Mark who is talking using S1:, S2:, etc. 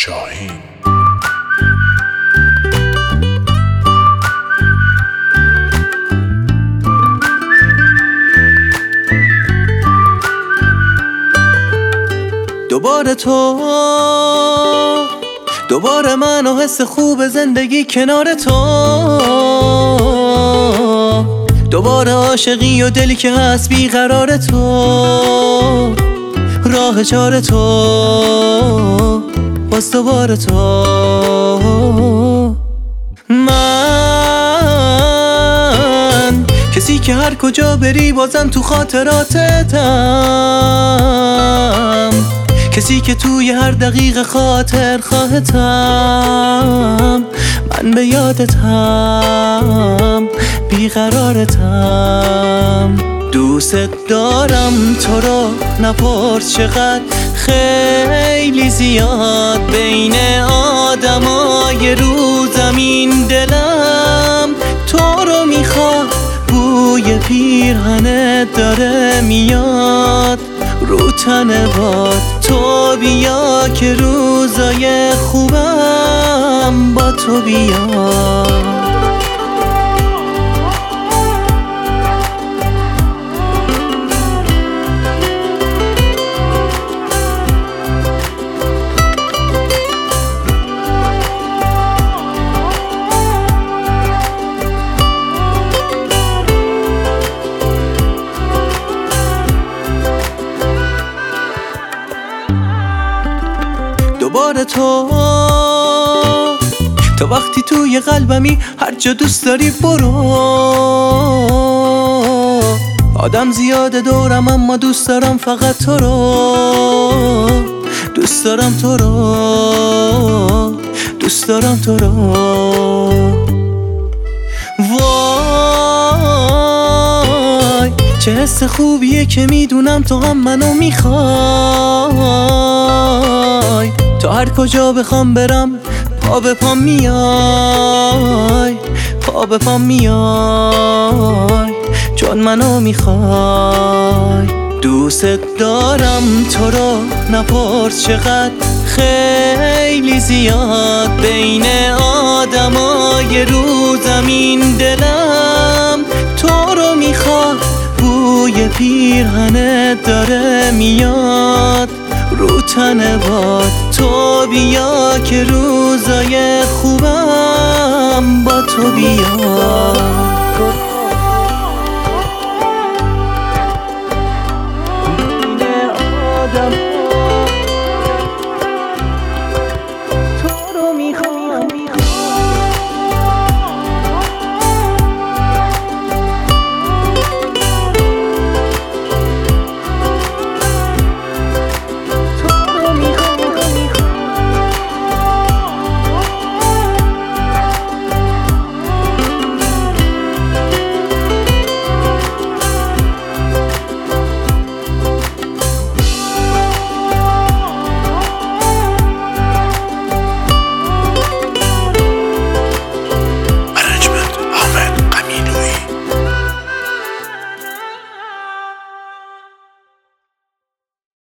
S1: شاهین.
S2: دوباره تو، دوباره من و حس خوب زندگی کنار تو، دوباره عاشقی و دلی که هست بیقرار تو، راه چاره تو، باز دوباره تو. من کسی که هر کجا بری بازم تو خاطراتتم، کسی که توی هر دقیقه خاطر خواهتم، من به یادتم بیقرارتم. دوست دارم تو رو، نپرس چقدر، خیلی زیاد بین آدمای رو زمین دلم تو رو میخواد. بوی پیرهنت داره میاد رو تن باد، تو بیا که روزای خوبم با تو بیاد. دوباره تو وقتی توی قلبمی، هر جا دوست داری برو. آدم زیاده دورم اما دوست دارم فقط تو رو، دوست دارم تو رو، دوست دارم تو رو. وای چه حس خوبیه که میدونم تو هم منو میخوای، تا هر کجا بخوام برم پا به پا میای، پا به پا میای، چون منو میخوای. دوست دارم تو رو، نپرس چقدر، خیلی زیاد بین آدمای رو زمین دلم تو رو میخواد. بوی پیرهنت داره میاد رو تن باد، تو بیا که روزای خوبم با تو بیاد.